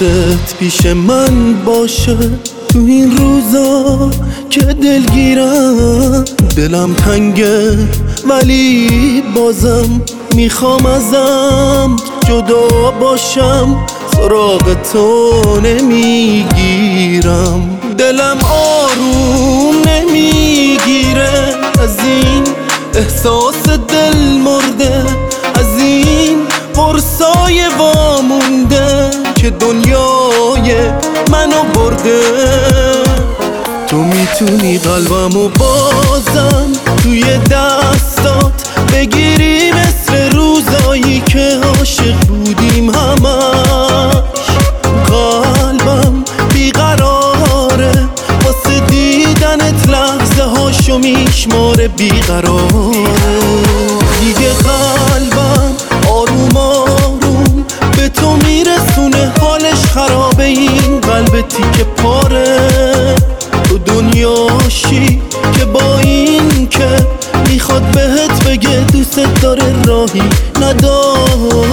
حواست پیش من باشه تو این روزا که دلگیرم. دلم تنگه ولی بازم میخوام ازم جدا باشم، سراغ تو نمیگیرم. دلم آروم نمیگیره از این احساس دل مرده، از این قرصای وامونده که دنیای منو برده. تو میتونی قلبمو بازم توی دستات بگیری، مثل روزایی که عاشق بودیم همش. قلبم بیقراره واسه دیدنت، لحظه هاشو میشماره بیقراره. دیگه قلبم آروم آروم به تو میرسونه، حالش خرابه این قلب تیکه پاره. تو دنیاشی که با این که میخواد بهت بگه دوست داره راهی نداره.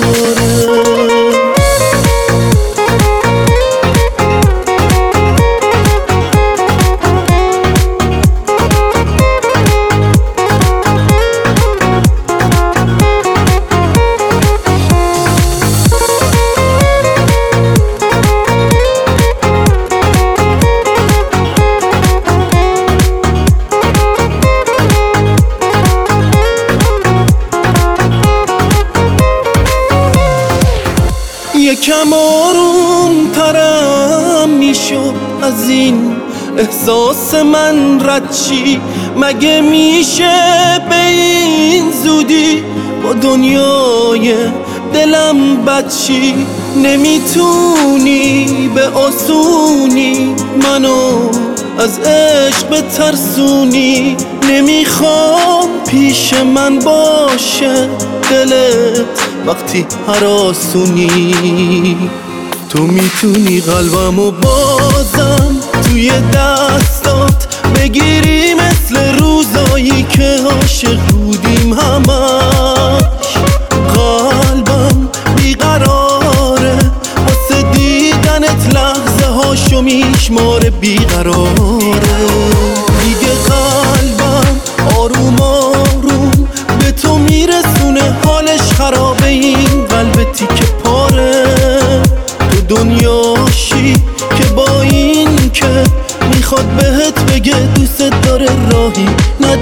یکم آروم ترم میشد از این احساس من رد چی؟ مگه میشه به این زودی با دنیای دلم بد چی؟ نمیتونی به آسونی منو از عشق بترسونی. نمیخوام پیش من باشه دلت وقتی هراسونی. تو میتونی قلبمو بازم توی دستات بگیری، مثل روزایی که عاشق بودیم همش. قلبم بیقراره واسه دیدنت، لحظه هاشو میشماره بیقراره. دیگه قلبم آروم آروم به تو میرسونه، حالش خرابه این قلب تیکه پاره. تو دنیاشی که با این که میخواد بهت بگه دوست داره راهی